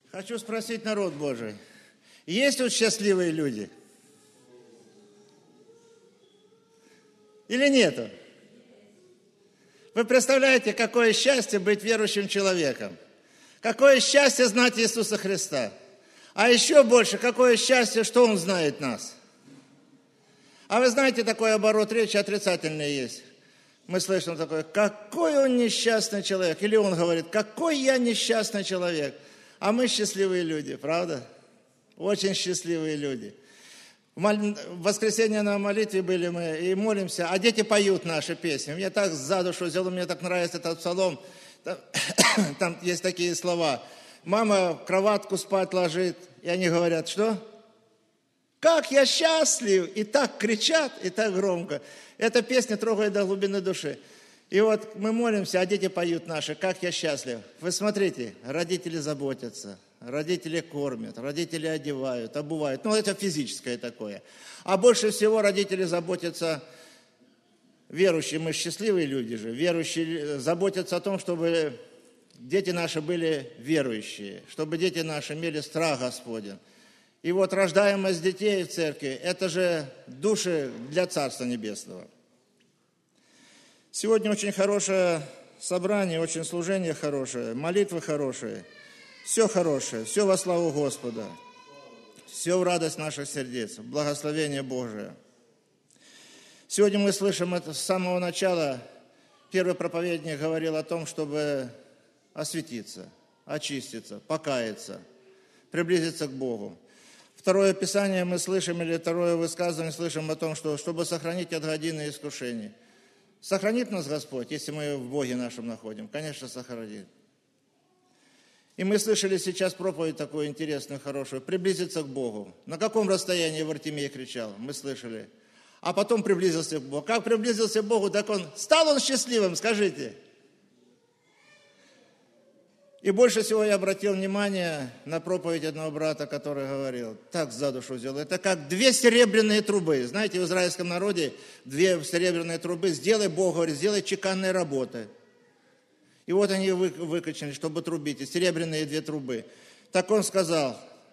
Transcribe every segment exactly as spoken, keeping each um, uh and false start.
Хочу спросить народ Божий, есть тут счастливые люди? Или нету? Вы представляете, какое счастье быть верующим человеком? Какое счастье знать Иисуса Христа? А еще больше, какое счастье, что Он знает нас? А вы знаете, такой оборот речи отрицательный есть. Мы слышим такое, какой он несчастный человек. Или он говорит, какой я несчастный человек. А мы счастливые люди, правда? Очень счастливые люди. В воскресенье на молитве были мы и молимся, а дети поют наши песни. Мне так за душу взяло, мне так нравится этот псалом. Там, там есть такие слова. Мама в кроватку спать ложит, и они говорят, что? Как я счастлив! И так кричат, и так громко. Эта песня трогает до глубины души. И вот мы молимся, а дети поют наши, как я счастлив. Вы смотрите, родители заботятся, родители кормят, родители одевают, обувают. Ну, это физическое такое. А больше всего родители заботятся, верующие, мы счастливые люди же, верующие заботятся о том, чтобы дети наши были верующие, чтобы дети наши имели страх Господень. И вот рождаемость детей в церкви, это же души для Царства Небесного. Сегодня очень хорошее собрание, очень служение хорошее, молитвы хорошие, все хорошее, все во славу Господа, все в радость наших сердец, благословение Божие. Сегодня мы слышим это с самого начала. Первый проповедник говорил о том, чтобы осветиться, очиститься, покаяться, приблизиться к Богу. Второе Писание мы слышим, или второе высказывание слышим о том, что чтобы сохранить от годины искушений. Сохранит нас Господь, если мы в Боге нашем находим? Конечно, сохранит. И мы слышали сейчас проповедь такую интересную, хорошую. Приблизиться к Богу. На каком расстоянии Вартимей кричал? Мы слышали. А потом приблизился к Богу. Как приблизился к Богу, так он... Стал он счастливым, скажите. И больше всего я обратил внимание на проповедь одного брата, который говорил, так за душу взял. Это как две серебряные трубы. Знаете, в израильском народе две серебряные трубы. Сделай, Бог говорит, сделай чеканные работы. И вот они вы, выкачали, чтобы трубить. И серебряные две трубы. Так он сказал.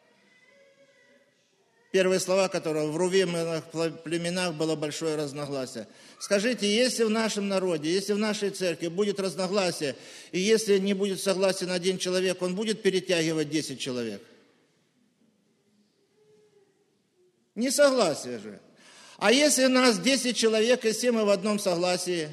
Первые слова, которые в рувимых племенах было большое разногласие. Скажите, если в нашем народе, если в нашей церкви будет разногласие, и если не будет согласен один человек, он будет перетягивать десять человек? Не согласие же. А если у нас десять человек, и все мы в одном согласии,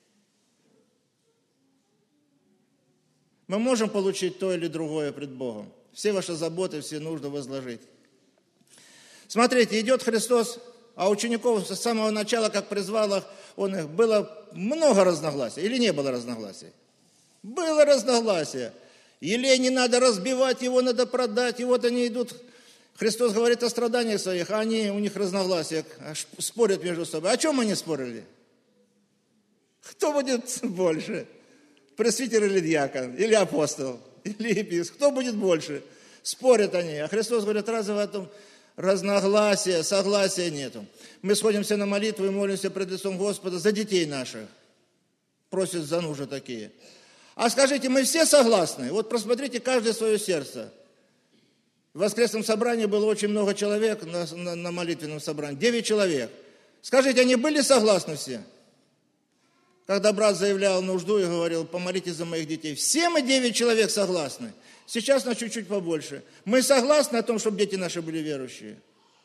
мы можем получить то или другое пред Богом. Все ваши заботы, все нужды возложить. Смотрите, идет Христос, а учеников с самого начала, как призвал их, он их, было много разногласий. Или не было разногласий? Было разногласие. Елей не надо разбивать, его надо продать. И вот они идут, Христос говорит о страданиях своих, а они, у них разногласия, спорят между собой. О чем они спорили? Кто будет больше? Пресвитер или диакон? Или апостол? Или епископ? Кто будет больше? Спорят они. А Христос говорит, разве в этом... Разногласия, согласия нету. Мы сходимся на молитву и молимся пред лицом Господа за детей наших. Просят за нужды такие. А скажите, мы все согласны? Вот просмотрите каждое свое сердце. В воскресном собрании было очень много человек на, на, на молитвенном собрании. Девять человек. Скажите, они были согласны все? Когда брат заявлял нужду и говорил, помолитесь за моих детей. Все мы девять человек согласны. Сейчас на чуть-чуть побольше. Мы согласны о том, чтобы дети наши были верующие?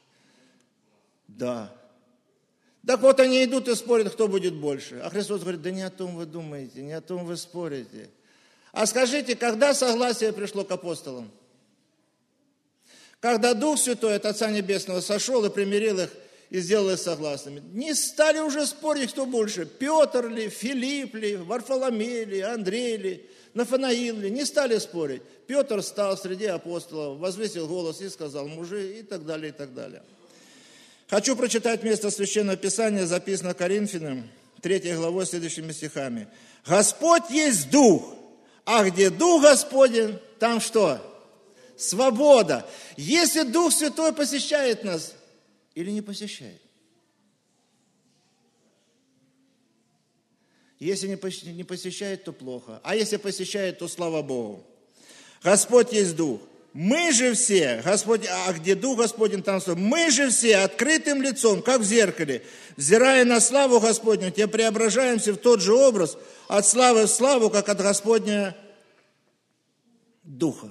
Да. Так вот они идут и спорят, кто будет больше. А Христос говорит, да не о том вы думаете, не о том вы спорите. А скажите, когда согласие пришло к апостолам? Когда Дух Святой от Отца Небесного сошел и примирил их, и сделал их согласными. Не стали уже спорить, кто больше. Петр ли, Филипп ли, Варфоломей ли, Андрей ли, Нафанаил ли. Не стали спорить. Петр стал среди апостолов, возвысил голос и сказал мужи, и так далее, и так далее. Хочу прочитать место Священного Писания, записано Коринфянам, третьей главой, следующими стихами. Господь есть Дух, а где Дух Господень, там что? Свобода. Если Дух Святой посещает нас, или не посещает? Если не посещает, то плохо. А если посещает, то слава Богу. Господь есть Дух. Мы же все, Господь, а где Дух Господень, там слово, мы же все открытым лицом, как в зеркале, взирая на славу Господню, те преображаемся в тот же образ, от славы в славу, как от Господня Духа.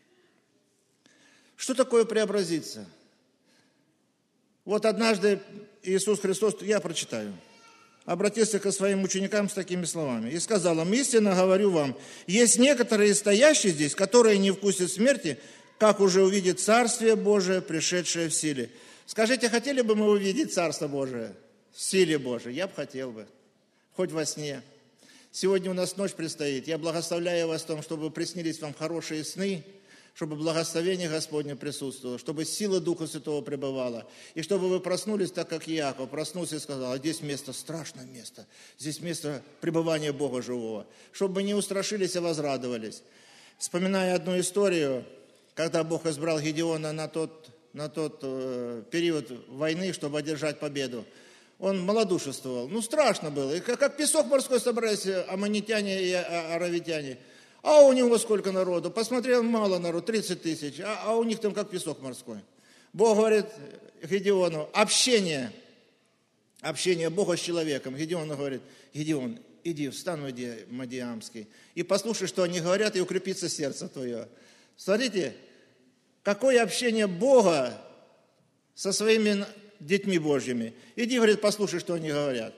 Что такое преобразиться? Вот однажды Иисус Христос, я прочитаю, обратился к своим ученикам с такими словами. И сказал им: истинно говорю вам, есть некоторые стоящие здесь, которые не вкусят смерти, как уже увидят Царствие Божие, пришедшее в силе. Скажите, хотели бы мы увидеть Царство Божие в силе Божией? Я бы хотел бы, хоть во сне. Сегодня у нас ночь предстоит. Я благословляю вас в том, чтобы приснились вам хорошие сны, чтобы благословение Господне присутствовало, чтобы сила Духа Святого пребывала, и чтобы вы проснулись так, как Иаков проснулся и сказал: а здесь место, страшное место, здесь место пребывания Бога живого, чтобы не устрашились, а возрадовались. Вспоминая одну историю, когда Бог избрал Гедеона на тот, на тот э, период войны, чтобы одержать победу, он малодушествовал. Ну, страшно было. И как, как песок морской собрались аммонитяне и аравитяне. А у него сколько народу? Посмотрел, мало народу, тридцать тысяч. А, а у них там как песок морской. Бог говорит Гедеону: общение. Общение Бога с человеком. Гедеон говорит: Гедеон, иди в стан Мадиамский и послушай, что они говорят, и укрепится сердце твое. Смотрите, какое общение Бога со своими детьми Божьими. Иди, говорит, послушай, что они говорят.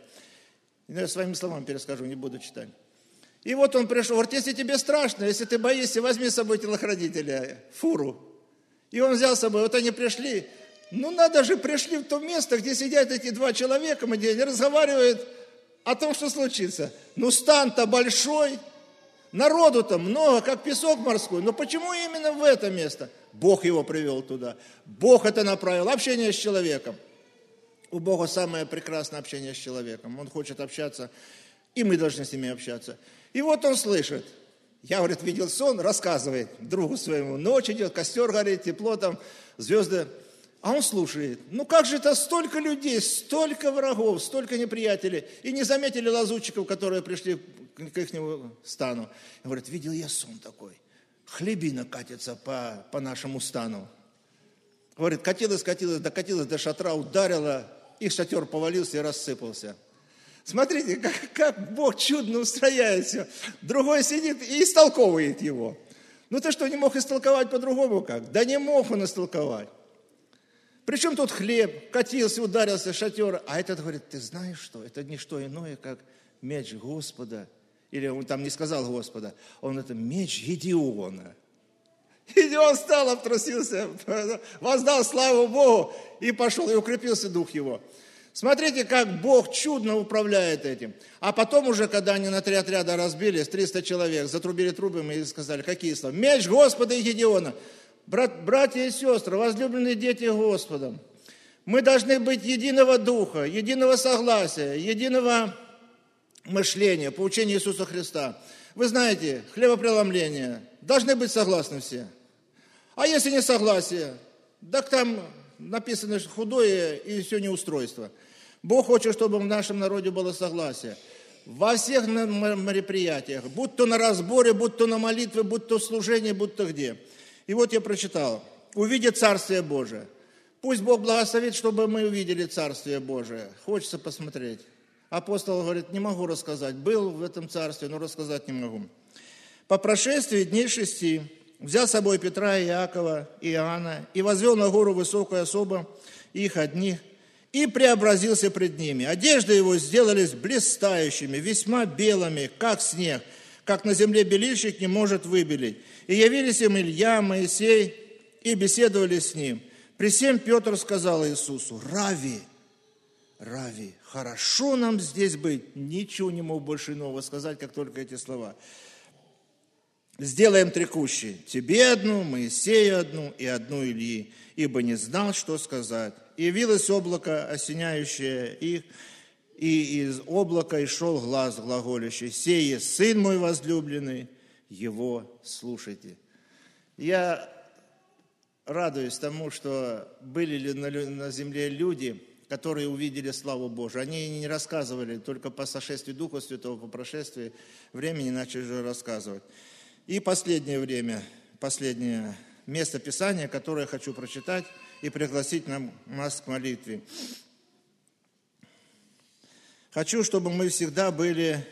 Я своими словами перескажу, не буду читать. И вот он пришел, говорит: если тебе страшно, если ты боишься, возьми с собой телохранителя, фуру. И он взял с собой, вот они пришли. Ну, надо же, пришли в то место, где сидят эти два человека, где они разговаривают о том, что случится. Ну, стан-то большой, народу-то много, как песок морской. Но почему именно в это место? Бог его привел туда. Бог это направил. Общение с человеком. У Бога самое прекрасное общение с человеком. Он хочет общаться, и мы должны с ними общаться. И вот он слышит. Я, говорит, видел сон, рассказывает другу своему. Ночь идет, костер горит, тепло там, звезды. А он слушает. Ну как же это столько людей, столько врагов, столько неприятелей. И не заметили лазутчиков, которые пришли к их стану. И говорит: видел я сон такой. Хлебина катится по, по нашему стану. Говорит, катилась, катилась, докатилась до шатра, ударила, их шатер повалился и рассыпался. Смотрите, как, как Бог чудно устрояет все. Другой сидит и истолковывает его. Ну ты что, не мог истолковать по-другому как? Да не мог он истолковать. Причем тут хлеб, катился, ударился, шатер. А этот говорит: ты знаешь что? Это не что иное, как меч Господа. Или он там не сказал Господа, он это меч Гедеона. Гедеон встал, обтрусился, воздал славу Богу и пошел, и укрепился дух его. Смотрите, как Бог чудно управляет этим. А потом уже, когда они на три отряда разбились, триста человек, затрубили трубами и сказали: какие слова? Меч Господа и Гедеона. Брат, братья и сестры, возлюбленные дети Господом, мы должны быть единого духа, единого согласия, единого мышления, по учению Иисуса Христа. Вы знаете, хлебопреломление, должны быть согласны все. А если не согласие, так там написано худое и все неустройство. Бог хочет, чтобы в нашем народе было согласие. Во всех мероприятиях, будь то на разборе, будь то на молитве, будь то в служении, будь то где. И вот я прочитал: увидеть Царствие Божие. Пусть Бог благословит, чтобы мы увидели Царствие Божие. Хочется посмотреть. Апостол говорит: не могу рассказать. Был в этом царстве, но рассказать не могу. По прошествии дней шести взял с собой Петра, и Иакова, и Иоанна, и возвел на гору высокую особо их одних, и преобразился пред ними. Одежды его сделались блистающими, весьма белыми, как снег, как на земле белильщик не может выбелить. И явились им Илья, Моисей, и беседовали с ним. При сем Петр сказал Иисусу: Рави, Рави, хорошо нам здесь быть. Ничего не мог больше иного сказать, как только эти слова. Сделаем три кущи. Тебе одну, Моисею одну и одну Ильи, ибо не знал, что сказать. И явилось облако, осеняющее их, и из облака и шел глас глаголящий: сей есть Сын мой возлюбленный, его слушайте. Я радуюсь тому, что были на земле люди, которые увидели славу Божию. Они не рассказывали, только по сошествию Духа Святого, по прошествии времени начали уже рассказывать. И последнее время, последнее место Писания, которое я хочу прочитать и пригласить нам, нас к молитве. Хочу, чтобы мы всегда были,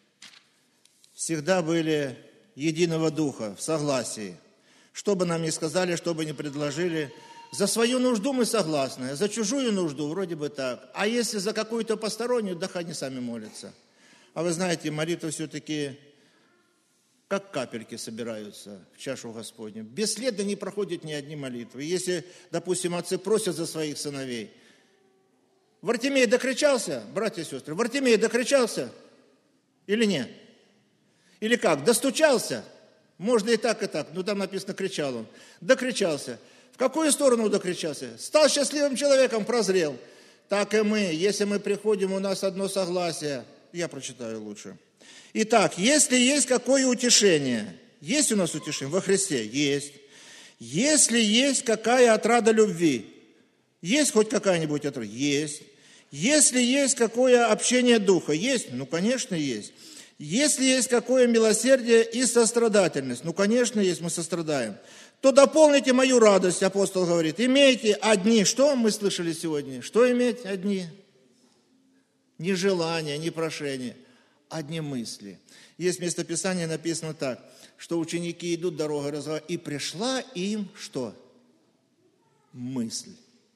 всегда были единого духа, в согласии. Что бы нам ни сказали, что бы ни предложили, за свою нужду мы согласны, за чужую нужду вроде бы так. А если за какую-то постороннюю, да они сами молятся. А вы знаете, молитвы все-таки как капельки собираются в чашу Господню. Бесследно не проходят ни одни молитвы. Если, допустим, отцы просят за своих сыновей. Вартимей докричался, братья и сестры, Вартимей докричался или нет? Или как, достучался? Можно и так, и так. Ну, там написано, кричал он. Докричался. В какую сторону докричался? Стал счастливым человеком, прозрел. Так и мы, если мы приходим, у нас одно согласие. Я прочитаю лучше. Итак, если есть какое утешение, есть у нас утешение во Христе? Есть. Если есть какая отрада любви, есть хоть какая-нибудь отрада? Есть. Если есть какое общение духа? Есть? Ну, конечно, есть. Если есть какое милосердие и сострадательность? Ну, конечно, есть, мы сострадаем. То дополните мою радость, апостол говорит. Имейте одни, что мы слышали сегодня? Что иметь одни? Не желания, не прошения, одни мысли. Есть местописание, написано так, что ученики идут дорогой, разговаривают, и пришла им что? Мысль.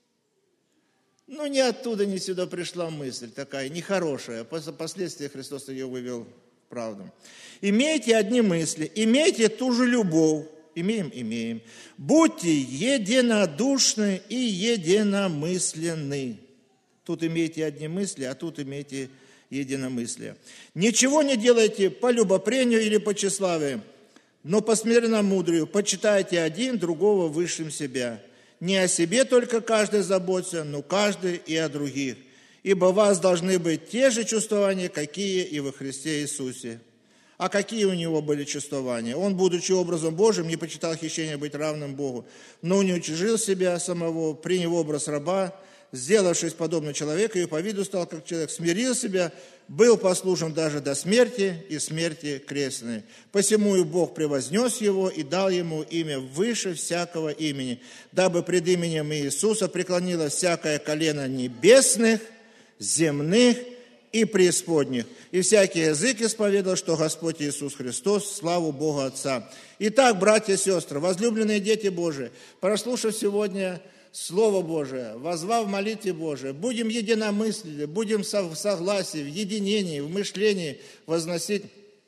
Ну, ни оттуда, ни сюда пришла мысль такая, нехорошая. Впоследствии Христос ее вывел в правду. Имейте одни мысли, имейте ту же любовь. Имеем, имеем. Будьте единодушны и единомысленны. Тут имейте одни мысли, а тут имейте единомыслие. Ничего не делайте по любопрению или по тщеславию, но по смиренномудрию. Почитайте один другого высшим себя. Не о себе только каждый заботится, но каждый и о других. Ибо у вас должны быть те же чувствования, какие и во Христе Иисусе. А какие у него были чувствования? Он, будучи образом Божьим, не почитал хищения быть равным Богу, но не уничижил себя самого, приняв образ раба, сделавшись подобно человеку, и по виду стал как человек, смирил себя, был послушен даже до смерти и смерти крестной. Посему и Бог превознес его и дал ему имя выше всякого имени, дабы пред именем Иисуса преклонилось всякое колено небесных, земных и преисподних, и всякий язык исповедал, что Господь Иисус Христос, славу Бога Отца. Итак, братья и сестры, возлюбленные дети Божии, прослушав сегодня Слово Божие, воззвав в молитве Божией, будем единомысленны, будем в согласии, в единении, в мышлении возносить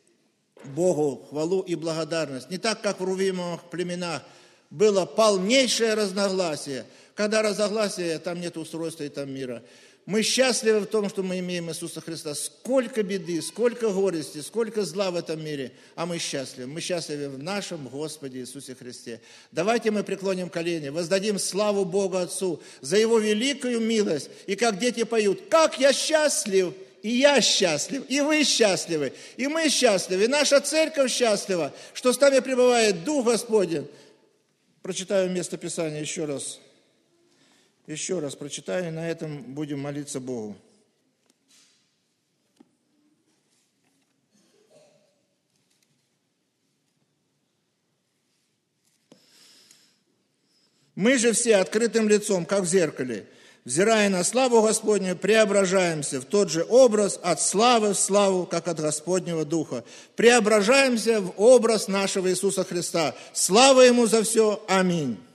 Богу хвалу и благодарность. Не так, как в рувимовых племенах было полнейшее разногласие. Когда разногласие, там нет устройства и там мира. Мы счастливы в том, что мы имеем Иисуса Христа. Сколько беды, сколько горести, сколько зла в этом мире, а мы счастливы. Мы счастливы в нашем Господе Иисусе Христе. Давайте мы преклоним колени, воздадим славу Богу Отцу за Его великую милость. И как дети поют, как я счастлив, и я счастлив, и вы счастливы, и мы счастливы, и наша церковь счастлива, что с нами пребывает Дух Господень. Прочитаю место Писания еще раз. Еще раз прочитаю, и на этом будем молиться Богу. Мы же все открытым лицом, как в зеркале, взирая на славу Господню, преображаемся в тот же образ от славы в славу, как от Господнего Духа. Преображаемся в образ нашего Иисуса Христа. Слава Ему за все. Аминь.